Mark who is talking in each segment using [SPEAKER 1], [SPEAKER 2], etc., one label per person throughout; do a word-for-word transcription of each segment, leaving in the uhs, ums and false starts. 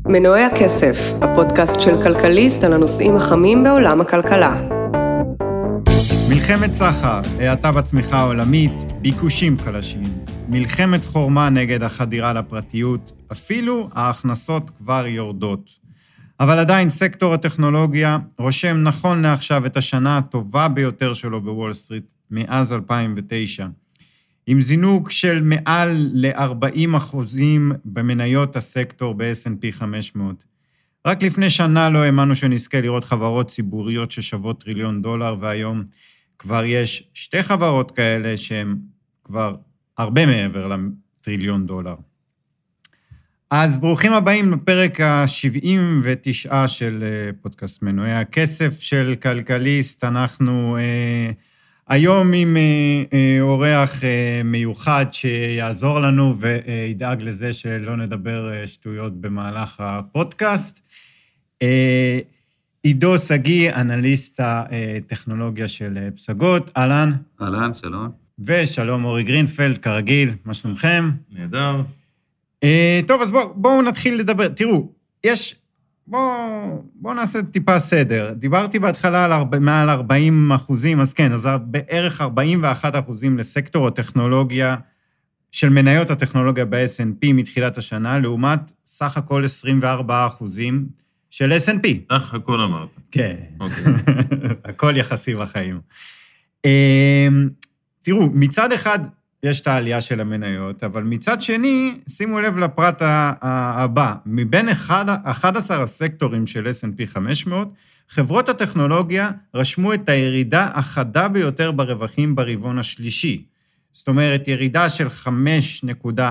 [SPEAKER 1] מנועי הכסף, הפודקאסט של כלכליסט על הנושאים החמים בעולם הכלכלה.
[SPEAKER 2] מלחמת סחר, האטה בצמיחה העולמית, ביקושים חלשים, מלחמת חורמה נגד החדירה לפרטיות, אפילו ההכנסות כבר יורדות. אבל עדיין סקטור הטכנולוגיה רושם נכון לעכשיו את השנה הטובה ביותר שלו בוול סטריט מאז אלפיים ותשע. עם זינוק של מעל ל-ארבעים אחוזים במניות הסקטור ב-אס אנד פי חמש מאות. רק לפני שנה לא האמנו שנזכה לראות חברות ציבוריות ששוות טריליון דולר, והיום כבר יש שתי חברות כאלה שהן כבר הרבה מעבר לטריליון דולר. אז ברוכים הבאים לפרק ה-שבעים ותשע של פודקאסט מנועי הכסף של כלכליסט. אנחנו אה, היום עם אה, אה, אורח אה, מיוחד שיעזור לנו וידאג לזה שלא נדבר אה, שטויות במהלך הפודקאסט. אה, עידו סגי, אנליסט הטכנולוגיה של פסגות. אהלן.
[SPEAKER 3] אהלן, שלום.
[SPEAKER 2] ושלום אורי גרינפלד, כרגיל, מה שלומכם?
[SPEAKER 4] נהדר.
[SPEAKER 2] טוב, אז בואו בוא נתחיל לדבר. תראו, יש, בואו בוא נעשה טיפה סדר. דיברתי בהתחלה על ארבע, מעל ארבעים אחוזים, אז כן, אז בערך ארבעים ואחד אחוזים לסקטור הטכנולוגיה, של מניות הטכנולוגיה ב-אס אנד פי מתחילת השנה, לעומת סך הכל עשרים וארבעה אחוזים של אס אנד פי.
[SPEAKER 4] סך הכל אמרת.
[SPEAKER 2] כן.
[SPEAKER 4] אוקיי.
[SPEAKER 2] הכל יחסי בחיים. תראו, מצד אחד, יש את העלייה של המניות, אבל מצד שני, שימו לב לפרט הבא, מבין אחד עשר הסקטורים של אס אנד פי חמש מאות, חברות הטכנולוגיה רשמו את הירידה החדה ביותר ברווחים ברבעון השלישי. זאת אומרת, ירידה של חמש נקודה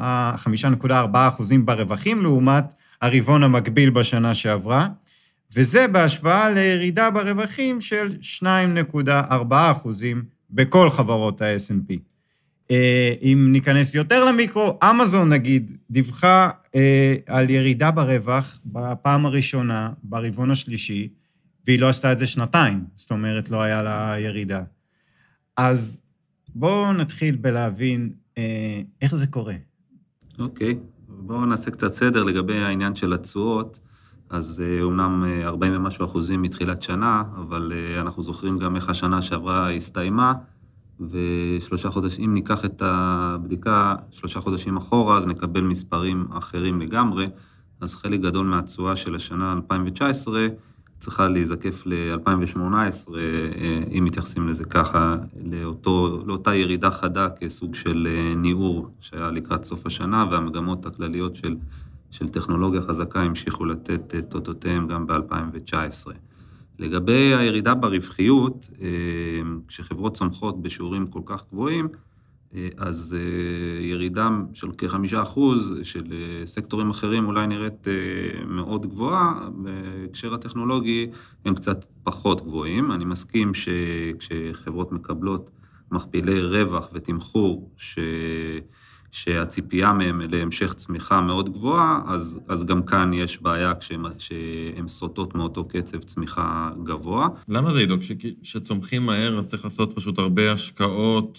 [SPEAKER 2] ארבע אחוזים ברווחים, לעומת הרבעון המקביל בשנה שעברה, וזה בהשוואה לירידה ברווחים של שתיים נקודה ארבע אחוזים בכל חברות ה-אס אנד פי. אם ניכנס יותר למיקרו, אמזון נגיד דיווחה על ירידה ברווח בפעם הראשונה, ברבעון השלישי, והיא לא עשתה את זה שנתיים, זאת אומרת לא היה לה ירידה. אז בואו נתחיל בלהבין איך זה קורה.
[SPEAKER 3] אוקיי, בואו נעשה קצת סדר לגבי העניין של התשואות. אז אומנם ארבעים ומשהו אחוזים מתחילת שנה, אבל אנחנו זוכרים גם איך השנה שעברה הסתיימה, ושלושה חודשים, אם ניקח את הבדיקה שלושה חודשים אחורה, אז נקבל מספרים אחרים לגמרי. אז חלק גדול מהתשואה של השנה אלפיים תשע עשרה צריכה להיזקף ל-אלפיים שמונה עשרה, אם מתייחסים לזה ככה, לאותו, לאותה ירידה חדה כסוג של ניעור שהיה לקראת סוף השנה, והמגמות הכלליות של, של טכנולוגיה חזקה המשיכו לתת את אותותיהם גם ב-אלפיים תשע עשרה. לגבי הירידה ברווחיות, כשחברות צומחות בשיעורים כל כך גבוהים, אז ירידה של כחמישה אחוז של סקטורים אחרים אולי נראית מאוד גבוהה, בהקשר הטכנולוגי הם קצת פחות גבוהים. אני מסכים שכשחברות מקבלות מכפילי רווח ותמחור ש... שהציפייה מהם להמשך צמיחה מאוד גבוהה, אז, אז גם כאן יש בעיה כשהן סוטות מאותו קצב צמיחה גבוה.
[SPEAKER 4] למה זה ידוק? שצומחים מהר אז צריך לעשות פשוט הרבה השקעות,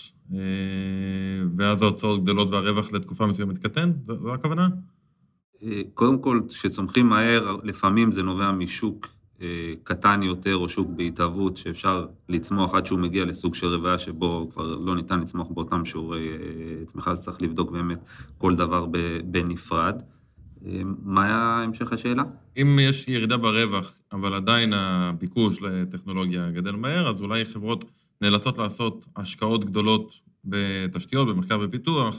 [SPEAKER 4] ואז ההוצאות גדלות והרווח לתקופה מסוימת קטן? זו הכוונה?
[SPEAKER 3] קודם כל, כשצומחים מהר, לפעמים זה נובע משוק קטן יותר או שוק בהתהוות שאפשר לצמוח עד שהוא מגיע לסוג של רבעיה שבו כבר לא ניתן לצמוח באותם שיעורי צמיחה, אז צריך לבדוק באמת כל דבר בנפרד. מה היה המשך השאלה?
[SPEAKER 4] אם יש ירידה ברווח, אבל עדיין הביקוש לטכנולוגיה גדל מהר, אז אולי חברות נאלצות לעשות השקעות גדולות בתשתיות, במחקר ופיתוח,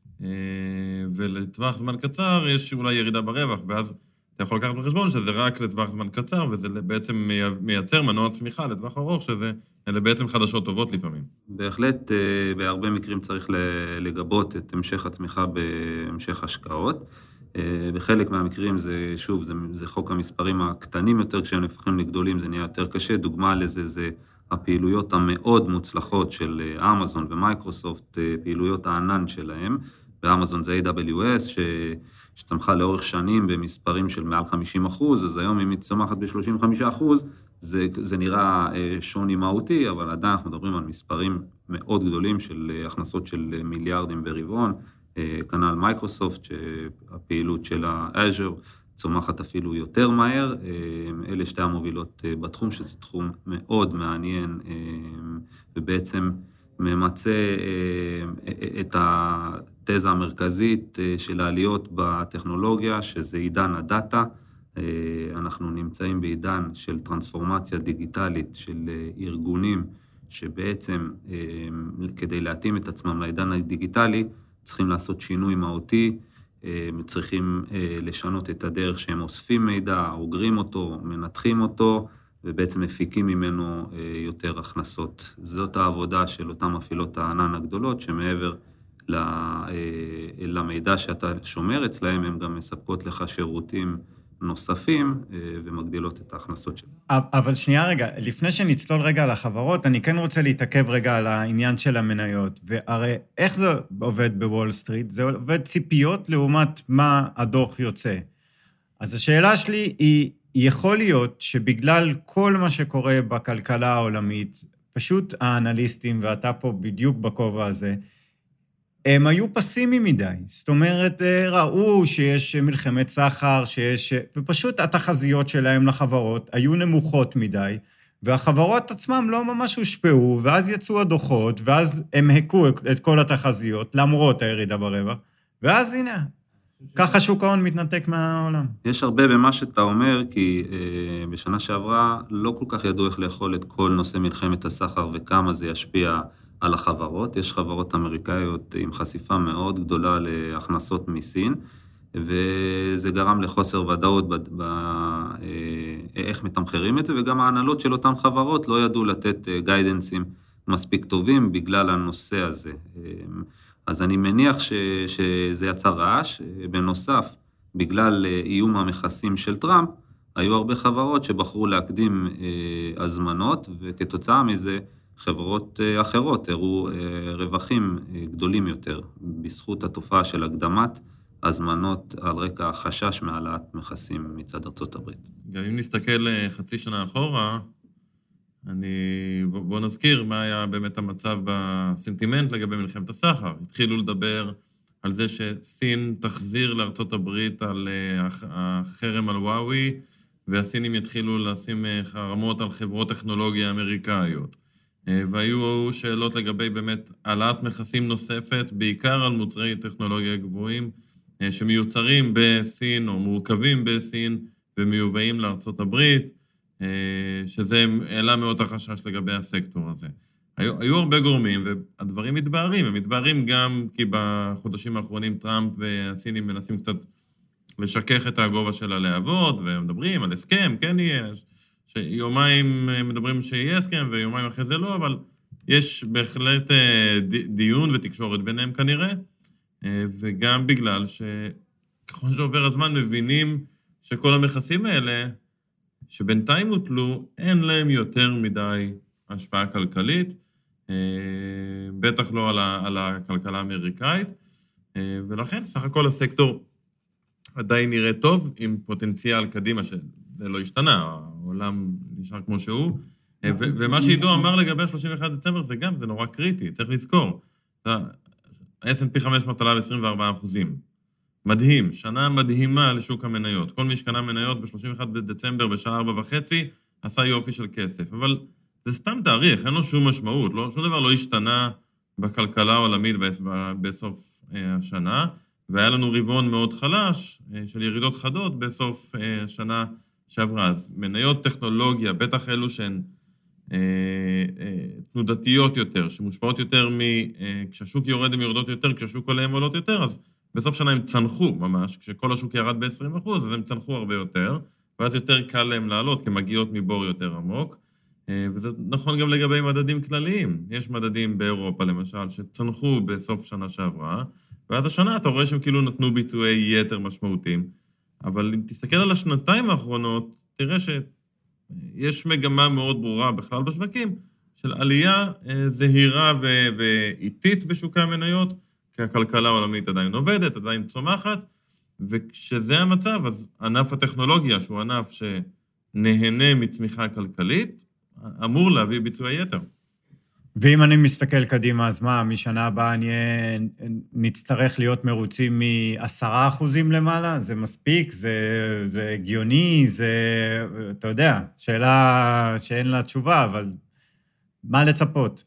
[SPEAKER 4] ולטווח זמן קצר יש אולי ירידה ברווח, ואז אתה יכול לקחת בחשבון שזה רק לטווח זמן קצר, וזה בעצם מייצר מנוע צמיחה לטווח ארוך, שזה אלה בעצם חדשות טובות לפעמים.
[SPEAKER 3] בהחלט, בהרבה מקרים צריך לגבות את המשך הצמיחה בהמשך השקעות. בחלק מהמקרים זה, שוב, זה, זה חוק המספרים הקטנים יותר, כשהם נפחים לגדולים זה נהיה יותר קשה. דוגמה לזה זה הפעילויות המאוד מוצלחות של אמזון ומייקרוסופט, פעילויות הענן שלהם. באמזון זה איי דאבליו אס, ש... שצמחה לאורך שנים במספרים של מעל חמישים אחוז, אז היום אם היא צמחת ב-שלושים וחמישה אחוז, זה, זה נראה שוני מהותי, אבל עדיין אנחנו מדברים על מספרים מאוד גדולים של הכנסות של מיליארדים ברבעון, כנ"ל מייקרוסופט, שהפעילות של האז'ור צומחת אפילו יותר מהר. אלה שתי המובילות בתחום, שזה תחום מאוד מעניין, ובעצם ממצא את התזה המרכזית של העליות בטכנולוגיה, שזה עידן הדאטה. אנחנו נמצאים בעידן של טרנספורמציה דיגיטלית של ארגונים, שבעצם כדי להתאים את עצמם לעידן הדיגיטלי, צריכים לעשות שינוי מהותי, צריכים לשנות את הדרך שהם אוספים מידע, אוגרים אותו, מנתחים אותו, ובעצם מפיקים ממנו יותר הכנסות. זאת העבודה של אותם מפעילות הענן הגדולות, שמעבר למידע שאתה שומר אצלהם, הם גם מספקות לך שירותים נוספים ומגדילות את ההכנסות שלהם.
[SPEAKER 2] אבל שנייה רגע, לפני שנצלול רגע על החברות, אני כן רוצה להתעכב רגע על העניין של המניות, והרי איך זה עובד בוול סטריט? זה עובד ציפיות לעומת מה הדוח יוצא. אז השאלה שלי היא, יכול להיות שבגלל כל מה שקורה בכלכלה העולמית, פשוט האנליסטים, ואתה פה בדיוק בכובע הזה, הם היו פסימיים מדי, זאת אומרת, ראו שיש מלחמת סחר, שיש, ופשוט התחזיות שלהם לחברות היו נמוכות מדי, והחברות עצמם לא ממש הושפעו, ואז יצאו הדוחות, ואז הם הקו את כל התחזיות, למרות הירידה ברווח, ואז הנה, ככה שוק ההון מתנתק מהעולם.
[SPEAKER 3] יש הרבה במה שאתה אומר, כי אה, בשנה שעברה לא כל כך ידעו איך לאכול את כל נושא מלחמת הסחר, וכמה זה ישפיע על החברות. יש חברות אמריקאיות עם חשיפה מאוד גדולה להכנסות מסין, וזה גרם לחוסר ודאות ב- ב- איך מתמחרים את זה, וגם ההנהלות של אותן חברות לא ידעו לתת גיידנסים מספיק טובים בגלל הנושא הזה. אז אני מניח ש- שזה יצא רעש. בנוסף, בגלל איום המכסים של טראמפ, היו הרבה חברות שבחרו להקדים הזמנות, וכתוצאה מזה חברות אחרות הראו רווחים גדולים יותר, בזכות התופעה של הקדמת הזמנות על רקע החשש מעלת מכסים מצד ארצות הברית.
[SPEAKER 4] גם אם נסתכל חצי שנה אחורה, אני, בוא נזכיר מה היה באמת המצב בסנטימנט לגבי מלחמת הסחר. התחילו לדבר על זה שסין תחזיר לארצות הברית על החרם על וואוי, והסינים יתחילו לשים חרמות על חברות טכנולוגיה אמריקאיות. והיו שאלות לגבי באמת העלאת מכסים נוספת, בעיקר על מוצרי טכנולוגיה גבוהים, שמיוצרים בסין או מורכבים בסין ומיובאים לארצות הברית, שזה העלה מאוד החשש לגבי הסקטור הזה. היו, היו הרבה גורמים, והדברים מתבהרים. הם מתבהרים גם כי בחודשים האחרונים טראמפ והסינים מנסים קצת לשכך את הגובה של הלהבות, ומדברים על הסכם, כן יהיה, שיומיים מדברים שיהיה הסכם, ויומיים אחרי זה לא, אבל יש בהחלט דיון ותקשורת ביניהם כנראה, וגם בגלל שככל שעובר הזמן מבינים שכל המכסים האלה, שבינתיים הוטלו, אין להם יותר מדי השפעה כלכלית, בטח לא על, ה, על הכלכלה האמריקאית, ולכן סך הכל הסקטור עדיין נראה טוב, עם פוטנציאל קדימה, שזה לא השתנה, העולם נשאר כמו שהוא, ו- ומה שעידו אמר לגבי שלושים ואחד דצמבר, זה גם, זה נורא קריטי, צריך לזכור. ה-אס אנד פי חמש מאות עלה ב-עשרים וארבעה אחוזים. מדהים, שנה מדהימה לשוק המניות. כל מי שקנה מניות ב-שלושים ואחד בדצמבר בשעה ארבע וחצי, עשה יופי של כסף. אבל זה סתם תאריך, אין לו שום משמעות, לא, שום דבר לא השתנה בכלכלה העולמית בסוף השנה, והיה לנו רבעון מאוד חלש של ירידות חדות בסוף השנה שעברה. אז מניות טכנולוגיה, בטח אלו שהן תנודתיות יותר, שמושפעות יותר כשהשוק יורד הן יורדות יותר, כשהשוק עולה הן עולות יותר, אז בסוף שנה הם צנחו ממש, כשכל השוק ירד ב-עשרים אחוז, אז הם צנחו הרבה יותר, ואז יותר קל להם לעלות, כי מגיעות מבור יותר עמוק, וזה נכון גם לגבי מדדים כלליים. יש מדדים באירופה, למשל, שצנחו בסוף שנה שעברה, ואז השנה אתה רואה שהם כאילו נתנו ביצועי יתר משמעותיים, אבל אם תסתכל על השנתיים האחרונות, תראה שיש מגמה מאוד ברורה בכלל בשווקים, של עלייה זהירה ואיטית בשוקי המניות, כי הכלכלה העולמית עדיין עובדת, עדיין צומחת, וכשזה המצב, אז ענף הטכנולוגיה, שהוא ענף שנהנה מצמיחה כלכלית, אמור להביא ביצועי יתר.
[SPEAKER 2] ואם אני מסתכל קדימה, אז מה, משנה הבאה נצטרך להיות מרוצים מ-עשרה אחוזים למעלה? זה מספיק? זה, זה הגיוני? זה, אתה יודע, שאלה שאין לה תשובה, אבל מה לצפות?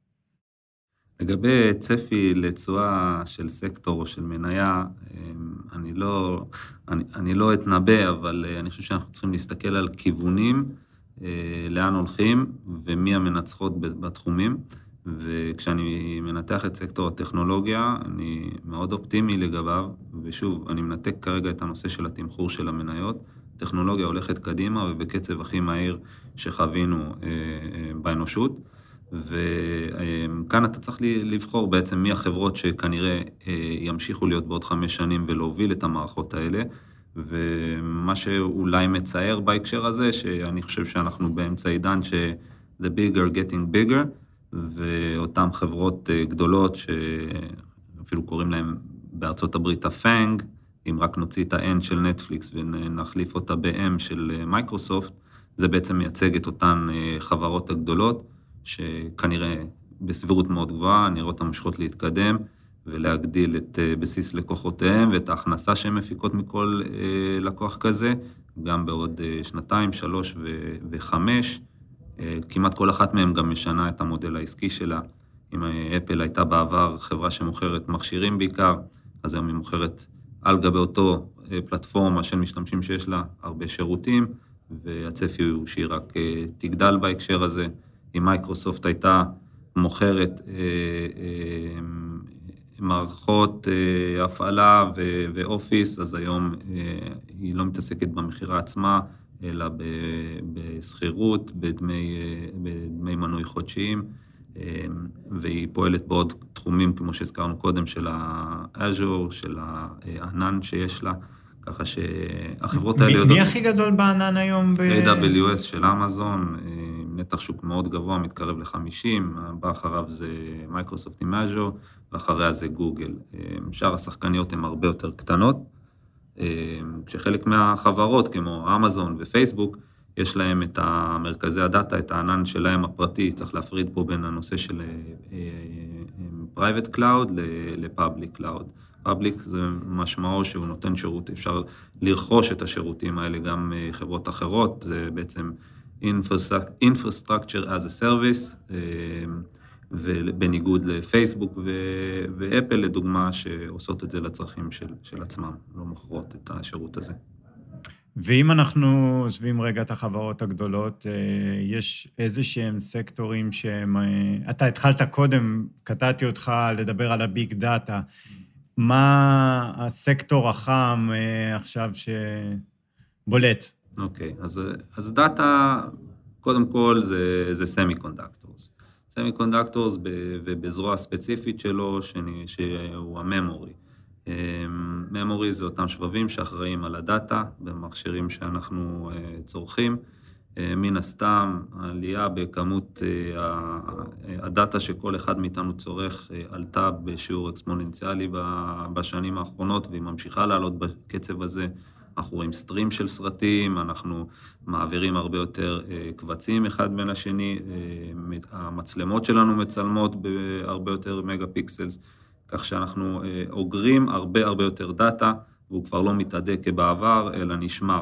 [SPEAKER 3] לגבי צפי לתשואה של סקטור או של מניה, אני לא, אני, אני לא אתנבא, אבל אני חושב שאנחנו צריכים להסתכל על כיוונים, לאן הולכים ומי המנצחות בתחומים, וכשאני מנתח את סקטור הטכנולוגיה, אני מאוד אופטימי לגביו, ושוב, אני מנתק כרגע את הנושא של התמחור של המניות, טכנולוגיה הולכת קדימה ובקצב הכי מהיר שחווינו באנושות, וכאן אתה צריך לבחור בעצם מי החברות שכנראה ימשיכו להיות בעוד חמש שנים ולהוביל את המערכות האלה, ומה שאולי מצער בהקשר הזה, שאני חושב שאנחנו באמצע עידן ש- the bigger getting bigger, ואותן חברות גדולות שאפילו קוראים להם בארצות הברית הפנג, אם רק נוציא את ה-N של נטפליקס ונחליף אותה ב-M של מייקרוסופט, זה בעצם מייצג את אותן חברות הגדולות, שכנראה בסבירות מאוד גבוהה, נראה אותן ממשיכות להתקדם, ולהגדיל את בסיס לקוחותיהם ואת ההכנסה שהן מפיקות מכל לקוח כזה, גם בעוד שנתיים, שלוש וחמש. כמעט כל אחת מהן גם משנה את המודל העסקי שלה. אם אפל הייתה בעבר חברה שמוכרת מכשירים בעיקר, אז היום היא מוכרת על גבי אותו פלטפורמה של משתמשים שיש לה הרבה שירותים, והצפי הוא שהיא רק תגדל בהקשר הזה. אם מייקרוסופט הייתה מוכרת מערכות הפעלה ואופיס, אז היום היא לא מתעסקת במחירה עצמה, אלא בסחירות, בדמי, בדמי מנוי חודשיים, והיא פועלת בעוד תחומים, כמו שהזכרנו קודם, של ה-Azure, של הענן שיש לה, ככה שהחברות האלה...
[SPEAKER 2] מי הכי גדול בענן היום?
[SPEAKER 3] A W S של אמזון, נתח שוק מאוד גבוה, מתקרב ל-חמישים, הבא אחריו זה מייקרוסופט עם Azure, ואחריה זה גוגל. שאר השחקניות הן הרבה יותר קטנות, כשחלק מהחברות, כמו אמזון ופייסבוק, יש להם את מרכזי הדאטה, את הענן שלהם הפרטי, צריך להפריד פה בין הנושא של private cloud ל-public cloud. public זה משמעו שהוא נותן שירות, אפשר לרכוש את השירותים האלה גם חברות אחרות, זה בעצם infrastructure as a service, ובניגוד לפייסבוק ואפל לדוגמה, שעושות את זה לצרכים של, של עצמם, לא מוכרות את השירות הזה.
[SPEAKER 2] ואם אנחנו עוזבים רגע את החברות הגדולות, יש איזה שהם סקטורים שהם... אתה התחלת קודם, קטעתי אותך לדבר על הביג דאטה. מה הסקטור החם עכשיו שבולט?
[SPEAKER 3] אוקיי, אז, אז דאטה, קודם כל זה, זה סמי-קונדקטורס. סמי-קונדקטורס ובזרוע ספציפית שלו, שאני, שהוא הממורי. ממורי זה אותם שבבים שאחראים על הדאטה, במכשירים שאנחנו צורכים. מן הסתם, העלייה בכמות הדאטה שכל אחד מאיתנו צורך עלתה בשיעור אקספוננציאלי בשנים האחרונות, והיא ממשיכה לעלות בקצב הזה. אנחנו רואים סטרים של סרטים, אנחנו מעבירים הרבה יותר קבצים אחד בין השני, המצלמות שלנו מצלמות בהרבה יותר מגה פיקסלס, כך שאנחנו אוגרים הרבה הרבה יותר דאטה, והוא כבר לא מתעדק כבעבר, אלא נשמר.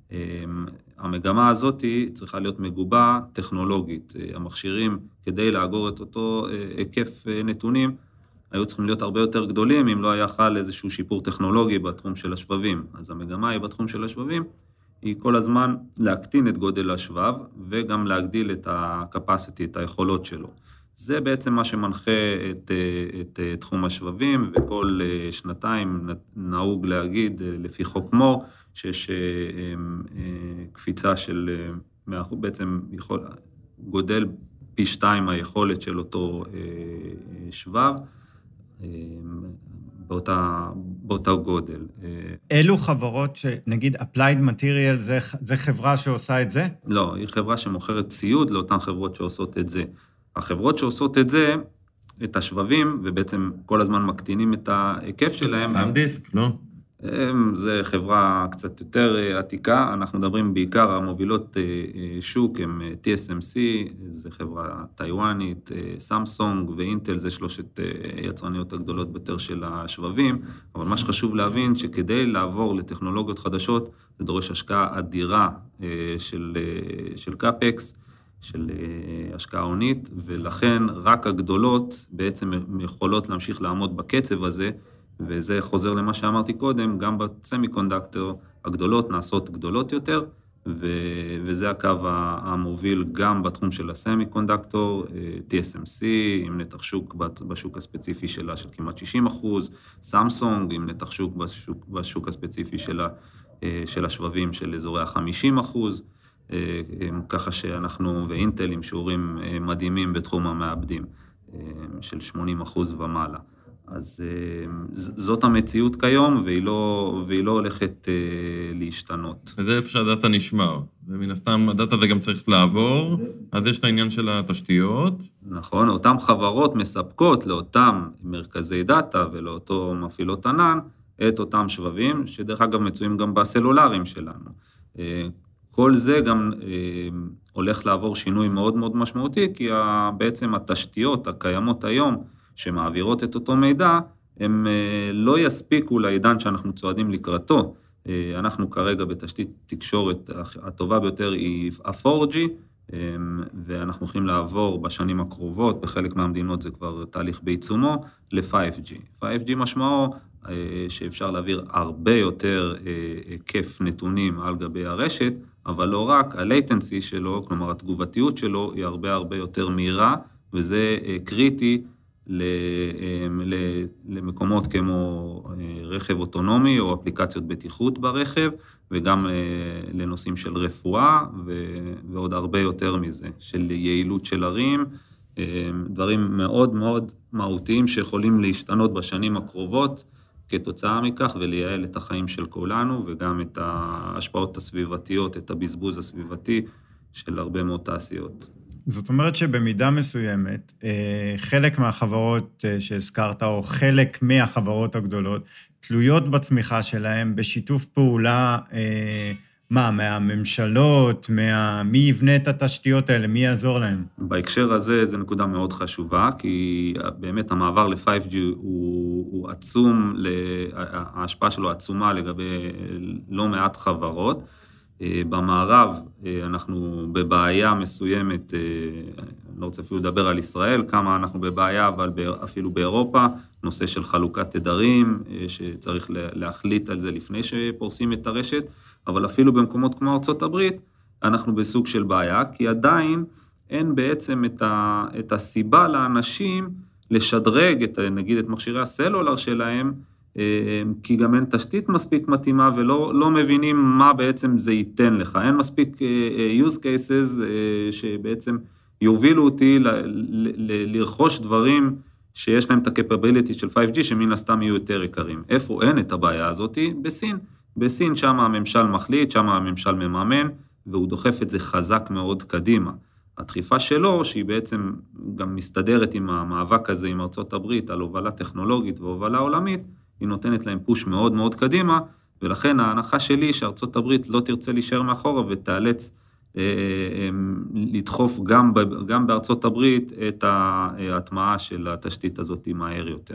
[SPEAKER 3] המגמה הזאת צריכה להיות מגובה טכנולוגית. המכשירים, כדי לאגור את אותו היקף נתונים, היו צריכים להיות הרבה יותר גדולים, אם לא היה חל איזשהו שיפור טכנולוגי בתחום של השבבים. אז המגמה היא בתחום של השבבים, היא כל הזמן להקטין את גודל השבב, וגם להגדיל את ה-capacity, את היכולות שלו. זה בעצם מה שמנחה את, את תחום השבבים, וכל שנתיים נהוג להגיד, לפי חוק מור, שיש קפיצה של, בעצם יכול, גודל פי שתיים היכולת של אותו שבב, באותה, באותה גודל.
[SPEAKER 2] אלו חברות שנגיד Applied Material זה, זה חברה שעושה את זה?
[SPEAKER 3] לא, היא חברה שמוכרת ציוד לאותן חברות שעושות את זה. החברות שעושות את זה, את השבבים, ובעצם כל הזמן מקטינים את ההיקף שלהם.
[SPEAKER 4] סנדיסק, לא?
[SPEAKER 3] זה חברה קצת יותר עתיקה, אנחנו מדברים בעיקר, המובילות שוק הם טי אס אם סי, זה חברה טיואנית, סמסונג ואינטל, זה שלושת יצרניות הגדולות ביותר של השבבים, אבל מה שחשוב להבין שכדי לעבור לטכנולוגיות חדשות, זה דורש השקעה אדירה של, של קאפקס, של השקעה עונית, ולכן רק הגדולות בעצם יכולות להמשיך לעמוד בקצב הזה, וזה חוזר למה שאמרתי קודם, גם בסמי-קונדקטור הגדולות נעשות גדולות יותר, ו- וזה הקו המוביל גם בתחום של הסמי-קונדקטור, טי אס אם סי, עם נתח שוק בשוק הספציפי שלה של כמעט שישים אחוז, סמסונג, עם נתח שוק בשוק, בשוק הספציפי שלה, של השבבים של אזורי ה-חמישים אחוז, ככה שאנחנו ואינטל עם שיעורים מדהימים בתחום המעבדים, של שמונים אחוז ומעלה. אז זאת המציאות כיום, והיא לא, והיא לא הולכת להשתנות.
[SPEAKER 4] וזה איפה שהדאטה נשמר, ומן הסתם הדאטה הזה גם צריך לעבור, אז יש את העניין של התשתיות.
[SPEAKER 3] נכון, אותם חברות מספקות לאותם מרכזי דאטה ולאותו מפעילות ענן, את אותם שבבים, שדרך אגב מצויים גם בסלולרים שלנו. כל זה גם הולך לעבור שינוי מאוד מאוד משמעותי, כי בעצם התשתיות הקיימות היום, שמעבירות את אותו מידע, הם לא יספיקו לעידן שאנחנו צועדים לקראתו. אנחנו כרגע בתשתית תקשורת הטובה ביותר היא ה-פור ג'י, ואנחנו הולכים לעבור בשנים הקרובות, בחלק מהמדינות זה כבר תהליך בעיצומו, ל-פייב ג'י. פייב ג'י משמעו שאפשר להעביר הרבה יותר היקף נתונים על גבי הרשת, אבל לא רק, ה-latency שלו, כלומר התגובתיות שלו, היא הרבה הרבה יותר מהירה, וזה קריטי למקומות כמו רכב אוטונומי או אפליקציות בטיחות ברכב, וגם לנושאים של רפואה, ועוד הרבה יותר מזה, של יעילות של ערים, דברים מאוד מאוד מהותיים שיכולים להשתנות בשנים הקרובות, כתוצאה מכך ולייעל את החיים של כולנו, וגם את ההשפעות הסביבתיות, את הבזבוז הסביבתי של הרבה מאוד תעשיות.
[SPEAKER 2] זאת אומרת שבמידה מסוימת, חלק מהחברות שהזכרת, או חלק מהחברות הגדולות, תלויות בצמיחה שלהם בשיתוף פעולה, מה, מהממשלות, מה... מי יבנה את התשתיות האלה, מי יעזור להם?
[SPEAKER 3] בהקשר הזה, זו נקודה מאוד חשובה, כי באמת המעבר ל-פייב ג'י הוא, הוא עצום, ההשפעה שלו עצומה לגבי לא מעט חברות, במערב אנחנו בבעיה מסוימת, לא רוצה אפילו לדבר על ישראל, כמה אנחנו בבעיה, אבל אפילו באירופה, נושא של חלוקת תדרים, שצריך להחליט על זה לפני שפורסים את הרשת, אבל אפילו במקומות כמו ארצות הברית, אנחנו בסוג של בעיה, כי עדיין אין בעצם את, ה, את הסיבה לאנשים לשדרג, את, נגיד את מכשירי הסלולר שלהם, כי גם אין תשתית מספיק מתאימה, ולא לא מבינים מה בעצם זה ייתן לך. אין מספיק use cases שבעצם יובילו אותי ל, ל, לרכוש דברים שיש להם את ה-capability של פייב ג'י, שמן הסתם יהיו יותר יקרים. איפה אין את הבעיה הזאת? בסין. בסין שם הממשל מחליט, שם הממשל מממן, והוא דוחף את זה חזק מאוד קדימה. הדחיפה שלו, שהיא בעצם גם מסתדרת עם המאבק הזה עם ארצות הברית, על הובלה טכנולוגית והובלה עולמית, היא נותנת להם פוש מאוד מאוד קדימה, ולכן ההנחה שלי שארצות הברית לא תרצה להישאר מאחורה, ותאלץ אה, אה, לדחוף גם, גם בארצות הברית את ההטמעה של התשתית הזאת מהר יותר.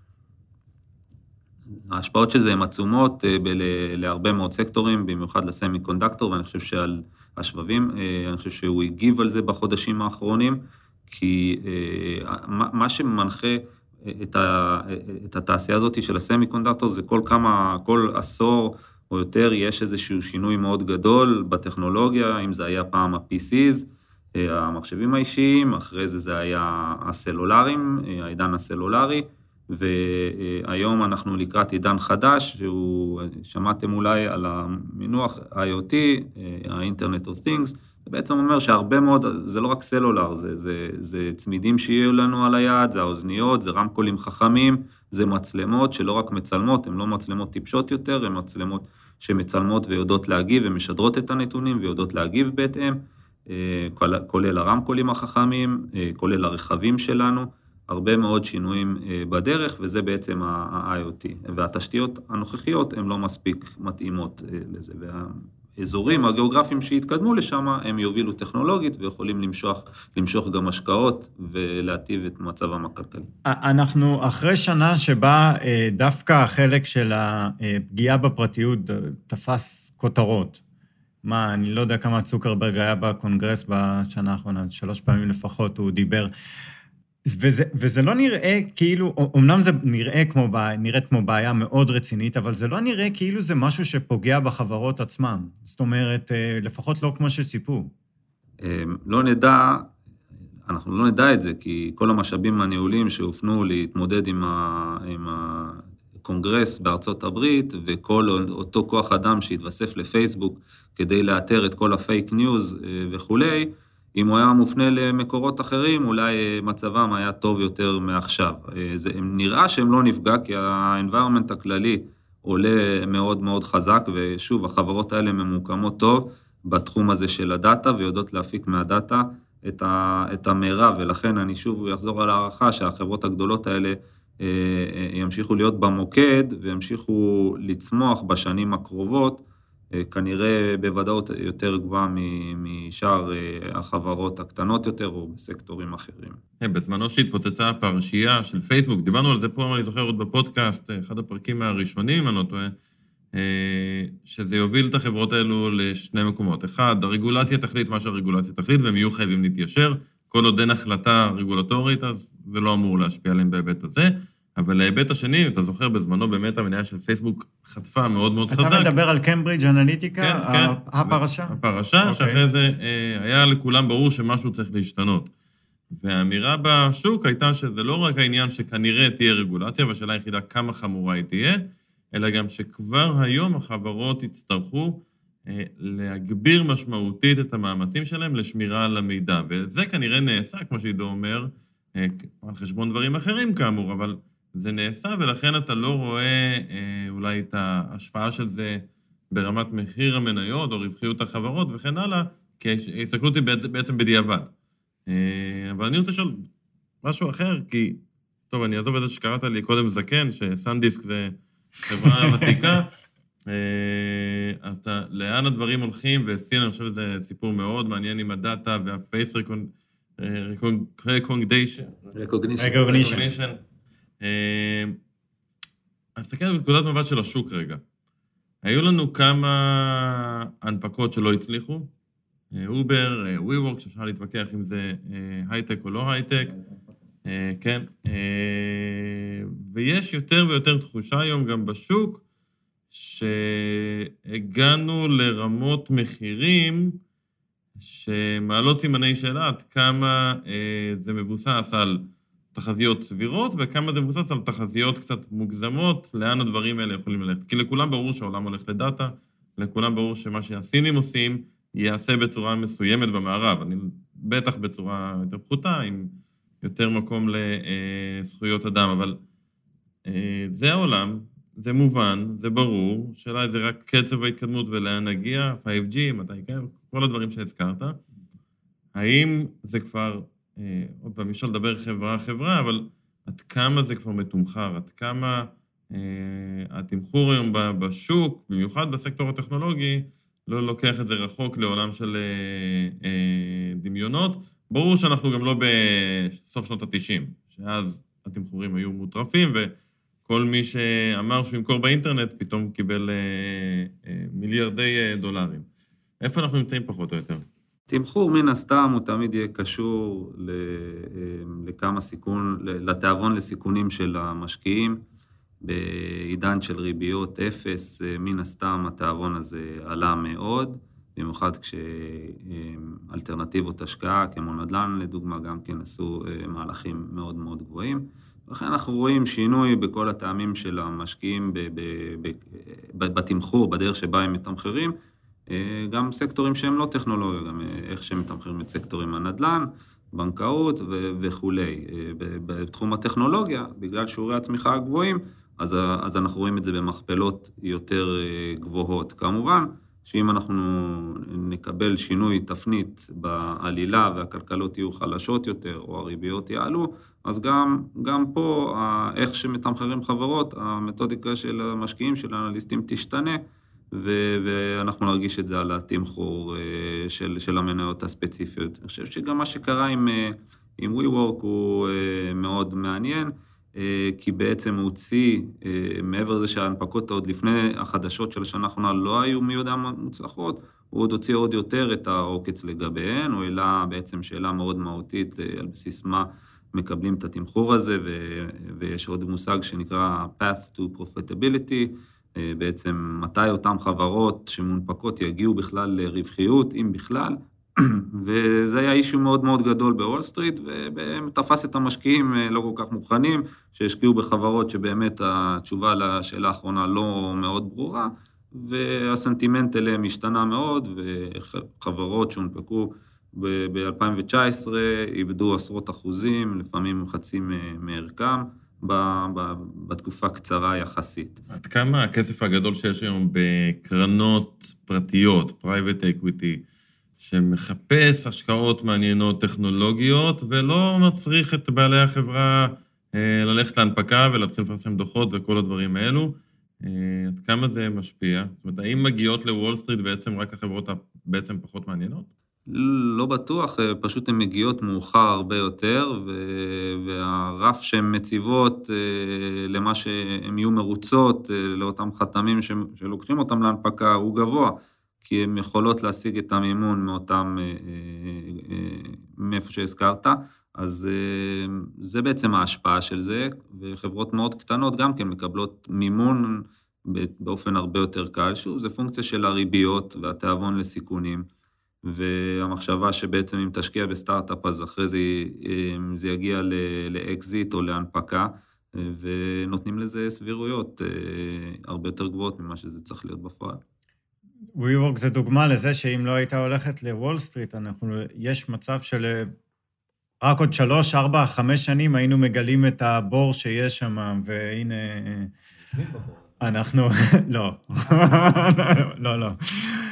[SPEAKER 3] ההשפעות של זה הן עצומות להרבה מאוד סקטורים, במיוחד לסמי קונדקטור, ואני חושב שעל השבבים, אני חושב שהוא הגיב על זה בחודשים האחרונים, כי מה שמנחה את, ה, את התעשייה הזאת של הסמי קונדקטור, זה כל כמה, כל עשור או יותר, יש איזשהו שינוי מאוד גדול בטכנולוגיה, אם זה היה פעם ה-פי סיז, המחשבים האישיים, אחרי זה זה היה הסלולרים, העידן הסלולרי, והיום אנחנו לקראת עידן חדש, שהוא, שמעתם אולי על המינוח איי או טי, ה-Internet of Things, זה בעצם אומר שהרבה מאוד, זה לא רק סלולר, זה, זה, זה צמידים שיהיו לנו על היד, זה האוזניות, זה רמקולים חכמים, זה מצלמות שלא רק מצלמות, הן לא מצלמות טיפשות יותר, הן מצלמות שמצלמות ויודעות להגיב, ומשדרות את הנתונים ויודעות להגיב בהתאם, כולל הרמקולים החכמים, כולל הרכבים שלנו, הרבה מאוד שינויים בדרך, וזה בעצם ה-איי או טי. והתשתיות הנוכחיות הן לא מספיק מתאימות לזה, והאזורים הגיאוגרפיים שהתקדמו לשם, הם יובילו טכנולוגית ויכולים למשוך, למשוך גם השקעות ולהטיב את מצבם הכלכלי.
[SPEAKER 2] אנחנו אחרי שנה שבה דווקא החלק של הפגיעה בפרטיות תפס כותרות. מה, אני לא יודע כמה צוקרברג היה בקונגרס בשנה האחרונה, שלוש פעמים לפחות הוא דיבר. וזה, וזה לא נראה כאילו, אמנם זה נראה כמו, נראית כמו בעיה מאוד רצינית, אבל זה לא נראה כאילו זה משהו שפוגע בחברות עצמם. זאת אומרת, לפחות לא כמו שציפו.
[SPEAKER 3] לא נדע, אנחנו לא נדע את זה, כי כל המשאבים הניהולים שהופנו להתמודד עם, ה, עם הקונגרס בארצות הברית, וכל אותו כוח אדם שהתווסף לפייסבוק, כדי לאתר את כל הפייק ניוז וכולי, אם הוא היה מופנה למקורות אחרים, אולי מצבם היה טוב יותר מעכשיו. זה נראה שהם לא נפגע, כי ה-environment הכללי עולה מאוד מאוד חזק, ושוב, החברות האלה ממוקמות טוב בתחום הזה של הדאטה, ויודעות להפיק מהדאטה את, ה, את המרב, ולכן אני שוב אחזור על הערכה שהחברות הגדולות האלה ימשיכו להיות במוקד, וימשיכו לצמוח בשנים הקרובות, כנראה בוודאות יותר גבוהה משאר החברות הקטנות יותר, או בסקטורים אחרים.
[SPEAKER 4] בזמנו שהתפוצצה הפרשייה של פייסבוק, דיברנו על זה פה, אני זוכר עוד בפודקאסט, אחד הפרקים הראשונים, אני לא טועה, שזה יוביל את החברות האלו לשני מקומות. אחד, הרגולציה תחליט מה שהרגולציה תחליט, והם יהיו חייבים להתיישר. כל עוד אין החלטה רגולטורית, אז זה לא אמור להשפיע עליהם בהיבט הזה. אבל להיבט השני, אתה זוכר, בזמנו באמת המניה של פייסבוק חטפה מאוד מאוד חזק.
[SPEAKER 2] אתה מדבר על קיימברידג' אנליטיקה?
[SPEAKER 4] כן, כן.
[SPEAKER 2] הפרשה?
[SPEAKER 4] הפרשה, שאחרי זה היה לכולם ברור שמשהו צריך להשתנות. והאמירה בשוק הייתה שזה לא רק העניין שכנראה תהיה רגולציה, והשאלה היחידה כמה חמורה היא תהיה, אלא גם שכבר היום החברות יצטרכו להגביר משמעותית את המאמצים שלהם לשמירה על המידע. וזה כנראה נעשה, כמו שעידו אומר, על חשבון דברים אחרים כאמור, אבל זה נעשה, ולכן אתה לא רואה אולי את ההשפעה של זה ברמת מחיר המניות או רווחיות החברות וכן הלאה, כי ההסתכלות היא בעצם בדיעבד. אבל אני רוצה לשאול משהו אחר, כי, טוב, אני אעזוב את זה שקראת לי קודם זקן, שסנדיסק זה חברה ותיקה, אז אתה, לאן הדברים הולכים, וסין, אני חושב שזה סיפור מאוד מעניין עם הדאטה והפייס recognition. recognition. אז תסתכל בנקודת מבט של השוק רגע. היו לנו כמה הנפקות שלא הצליחו, אובר, WeWork, שאפשר להתווכח אם זה הייטק או לא הייטק, כן, ויש יותר ויותר תחושה היום גם בשוק, שהגענו לרמות מחירים שמעלות סימני שאלה עד כמה זה מבוסס על תחזיות סבירות, וכמה זה מבוסס על תחזיות קצת מוגזמות, לאן הדברים האלה יכולים ללכת. כי לכולם ברור שהעולם הולך לדאטה, לכולם ברור שמה שהסינים עושים, יעשה בצורה מסוימת במערב, אני בטח בצורה יותר פחותה, עם יותר מקום לזכויות אדם, אבל זה העולם, זה מובן, זה ברור, שאלה זה רק קצב ההתקדמות ולאן נגיע, פייב ג'י, מתי כן, כל הדברים שהזכרת. האם זה כבר, עוד פעם, אפשר לדבר חברה-חברה, אבל עד כמה זה כבר מתומחר, עד כמה התמחור היום בשוק, במיוחד בסקטור הטכנולוגי, לא לוקח את זה רחוק לעולם של דמיונות. ברור שאנחנו גם לא בסוף שנות ה-תשעים, שאז התמחורים היו מוטרפים, וכל מי שאמר שהוא ימכור באינטרנט, פתאום קיבל מיליארדי דולרים. איפה אנחנו נמצאים פחות או יותר?
[SPEAKER 3] תמחור מן הסתם הוא תמיד יהיה קשור לכמה סיכון, לתיאבון לסיכונים של המשקיעים, בעידן של ריביות אפס, מן הסתם התיאבון הזה עלה מאוד, במיוחד כשאלטרנטיבות השקעה, כמו נדל"ן לדוגמה, גם כן עשו מהלכים מאוד מאוד גבוהים. לכן אנחנו רואים שינוי בכל הטעמים של המשקיעים בתמחור, בדרך שבה הם מתמחרים, גם סקטורים שהם לא טכנולוגיה, גם איך שהם מתמחרים את סקטורים הנדל"ן, בנקאות וכו'. בתחום הטכנולוגיה, בגלל שיעורי הצמיחה הגבוהים, אז, אז אנחנו רואים את זה במכפלות יותר גבוהות. כמובן שאם אנחנו נקבל שינוי תפנית בעלילה והכלכלות יהיו חלשות יותר או הריביות יעלו, אז גם, גם פה איך שמתמחרים חברות, המתודיקה של המשקיעים, של האנליסטים תשתנה, ו- ואנחנו נרגיש את זה על התמחור של, של המניות הספציפיות. אני חושב שגם מה שקרה עם, עם WeWork הוא מאוד מעניין, כי בעצם הוא הוציא, מעבר לזה שההנפקות עוד לפני החדשות של השנה האחרונה לא היו מי יודע מוצלחות, הוא עוד הוציא עוד יותר את העוקץ לגביהן, הוא העלה בעצם שאלה מאוד מהותית על בסיס מה מקבלים את התמחור הזה, ו- ויש עוד מושג שנקרא path to profitability, בעצם מתי אותם חברות שמונפקות יגיעו בכלל לרווחיות, אם בכלל, וזה היה אישו מאוד מאוד גדול בוול סטריט, ותפס את המשקיעים לא כל כך מוכנים, שהשקיעו בחברות שבאמת התשובה לשאלה האחרונה לא מאוד ברורה, והסנטימנט אליהם השתנה מאוד, וחברות שהונפקו ב-אלפיים תשע עשרה איבדו עשרות אחוזים, לפעמים חצי מערכם, בתקופה קצרה יחסית.
[SPEAKER 4] עד כמה הכסף הגדול שיש היום בקרנות פרטיות, private equity, שמחפש השקעות מעניינות טכנולוגיות, ולא מצריך את בעלי החברה ללכת להנפקה ולהתחיל לפרסם דוחות וכל הדברים האלו, עד כמה זה משפיע? זאת אומרת, האם מגיעות לוול סטריט בעצם רק החברות בעצם פחות מעניינות?
[SPEAKER 3] לא בטוח, פשוט הן מגיעות מאוחר הרבה יותר, והרף שהן מציבות למה שהן יהיו מרוצות, לאותם חתמים שלוקחים אותם להנפקה, הוא גבוה, כי הן יכולות להשיג את המימון מאותם, מאיפה שהזכרת, אז זה בעצם ההשפעה של זה, וחברות מאוד קטנות גם כן מקבלות מימון באופן הרבה יותר קל, שוב, זה פונקציה של הריביות והתיאבון לסיכונים, והמחשבה שבעצם אם תשקיע בסטארט-אפ, אז אחרי זה, זה יגיע לאקזיט או להנפקה, ונותנים לזה סבירויות הרבה יותר גבוהות ממה שזה צריך להיות בפועל.
[SPEAKER 2] WeWork זה דוגמה לזה שאם לא הייתה הולכת לוול סטריט, אנחנו, יש מצב של רק עוד שלוש, ארבע, חמש שנים היינו מגלים את הבור שיש שם, והנה אנחנו, לא, לא, לא.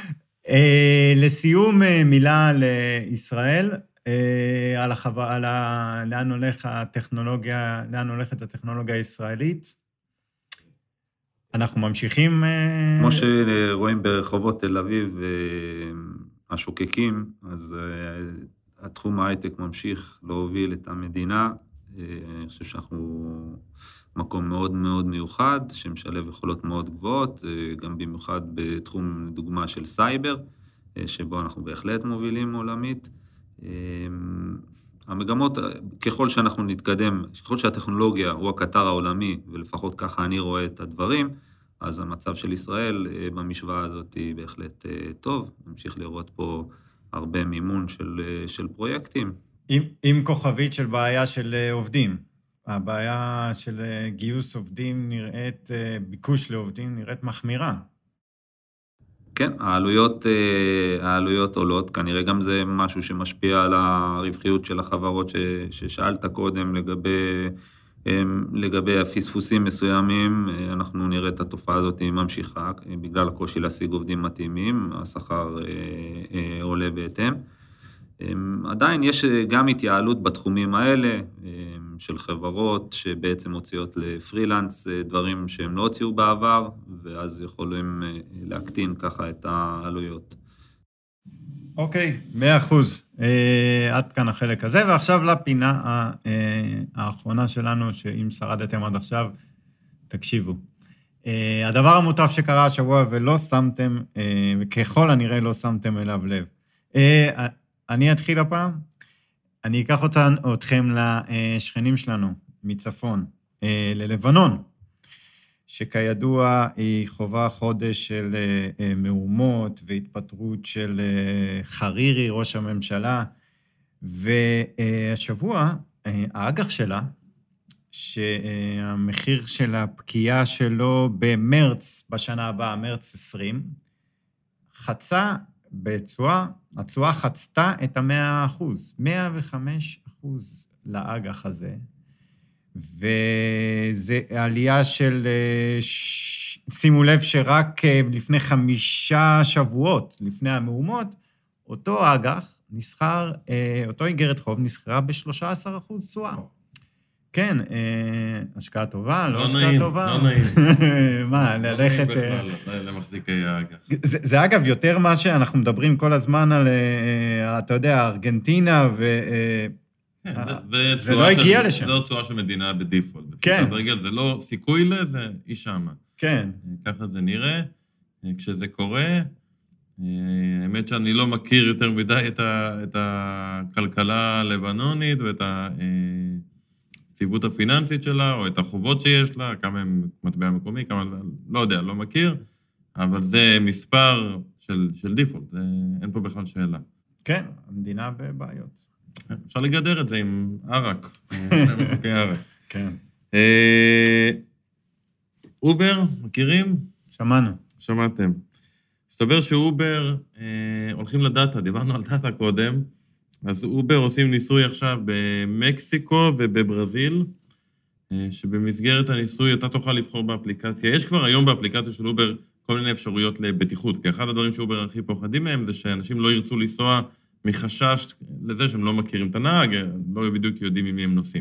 [SPEAKER 2] לסיום מילה לישראל, על החווה, על לאן הולך הטכנולוגיה, לאן הולכת הטכנולוגיה הישראלית. אנחנו ממשיכים...
[SPEAKER 3] כמו שרואים ברחובות תל אביב השוקקים, אז התחום ההייטק ממשיך להוביל את המדינה. אני חושב שאנחנו מקום מאוד מאוד מיוחד, שמשלב יכולות מאוד גבוהות, גם במיוחד בתחום דוגמה של סייבר, שבו אנחנו בהחלט מובילים עולמית. המגמות, ככל שאנחנו נתקדם, ככל שהטכנולוגיה הוא הקטר העולמי, ולפחות ככה אני רואה את הדברים, אז המצב של ישראל במשוואה הזאת היא בהחלט טוב, נמשיך לראות פה הרבה מימון של, של פרויקטים.
[SPEAKER 2] עם, עם כוכבית של בעיה של עובדים. הבעיה של גיוס עובדים נראית, ביקוש לעובדים נראית מחמירה.
[SPEAKER 3] כן, העלויות, העלויות עולות, כנראה גם זה משהו שמשפיע על הרווחיות של החברות ש, ששאלת קודם לגבי, לגבי הפספוסים מסוימים, אנחנו נראה את התופעה הזאת ממשיכה, בגלל הקושי להשיג עובדים מתאימים, השכר עולה בהתאם. עדיין יש גם התייעלות בתחומים האלה, של חברות שבעצם מוציאות לפרילנס דברים שהם לא הוציאו בעבר, ואז יכולים להקטין ככה את העלויות.
[SPEAKER 2] אוקיי, מאה אחוז. עד כאן החלק הזה, ועכשיו לפינה האחרונה שלנו, שאם שרדתם עד עכשיו, תקשיבו. הדבר המוטף שקרה השבוע ולא שמתם, וככל הנראה לא שמתם אליו לב. אני אתחיל הפעם, אני אקח אותן, אתכם לשכנים שלנו מצפון, ללבנון, שכידוע היא חובה חודש של מהומות והתפטרות של חרירי, ראש הממשלה, והשבוע האג"ח שלה, שהמחיר של הפקיעה שלו במרץ, בשנה הבאה, מרץ עשרים, חצה בצועה, הצועה חצתה את המאה אחוז, מאה וחמש אחוז לאג"ח הזה, וזה עלייה של, שימו לב שרק לפני חמישה שבועות, לפני המהומות, אותו אג"ח נסחר, אותו איגרת חוב נסחרה ב-שלושה עשר אחוז תשואה. כן, השקעה טובה, לא השקעה טובה.
[SPEAKER 4] לא נעים, לא נעים.
[SPEAKER 2] מה, ללכת...
[SPEAKER 4] לא נעים בכלל למחזיקי האג"ח.
[SPEAKER 2] זה אגב יותר מה שאנחנו מדברים כל הזמן על, אתה יודע, ארגנטינה ו...
[SPEAKER 4] זה
[SPEAKER 2] לא הגיע לשם.
[SPEAKER 4] זו צורה של מדינה בדיפולט.
[SPEAKER 2] כן.
[SPEAKER 4] רגל, זה לא סיכוי לזה, היא שמה.
[SPEAKER 2] כן.
[SPEAKER 4] ככה זה נראה. כשזה קורה, האמת שאני לא מכיר יותר מדי את הכלכלה הלבנונית ואת הציבות הפיננסית שלה, או את החובות שיש לה, כמה הם מטבע מקומי, כמה, לא יודע, לא מכיר, אבל זה מספר של, של דיפולט, אין פה בכלל שאלה.
[SPEAKER 2] כן, המדינה בבעיות.
[SPEAKER 4] אפשר לגדר את זה עם ערק.
[SPEAKER 2] כן.
[SPEAKER 4] אובר, מכירים?
[SPEAKER 2] שמענו.
[SPEAKER 4] שמעתם. מסתבר שאובר הולכים לדאטה, דיברנו על דאטה קודם, אז אובר עושים ניסוי עכשיו במקסיקו ובברזיל, שבמסגרת הניסוי אתה תוכל לבחור באפליקציה. יש כבר היום באפליקציה של אובר כל מיני אפשרויות לבטיחות, כי אחד הדברים שאובר הכי פוחדים מהם זה שאנשים לא ירצו לנסוע מחשש לזה שהם לא מכירים את הנהג, לא בדיוק יודעים עם מי הם נוסעים.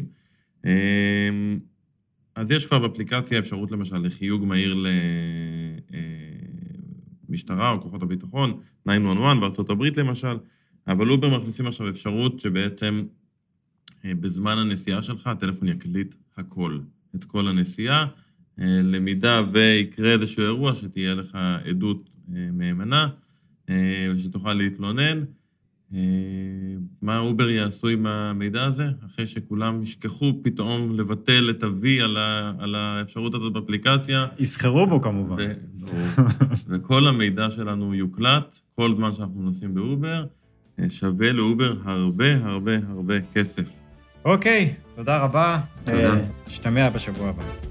[SPEAKER 4] אז יש כבר באפליקציה אפשרות למשל לחיוג מהיר למשטרה או כוחות הביטחון, תשע אחת אחת בארצות הברית למשל, אבל אובר מכניסים עכשיו אפשרות שבעצם בזמן הנסיעה שלך הטלפון יקליט הכל, את כל הנסיעה, למידה ויקרה איזשהו אירוע שתהיה לך עדות מהימנה, ושתוכל להתלונן. מה אובר יעשו עם המידע הזה? אחרי שכולם ישכחו פתאום לבטל את ה-V על האפשרות הזאת באפליקציה.
[SPEAKER 2] יסחרו בו כמובן.
[SPEAKER 4] וכל המידע שלנו יוקלט, כל זמן שאנחנו נוסעים באובר, שווה לאובר הרבה הרבה הרבה כסף.
[SPEAKER 2] אוקיי, תודה רבה.
[SPEAKER 3] תודה.
[SPEAKER 2] נשתמע בשבוע הבא.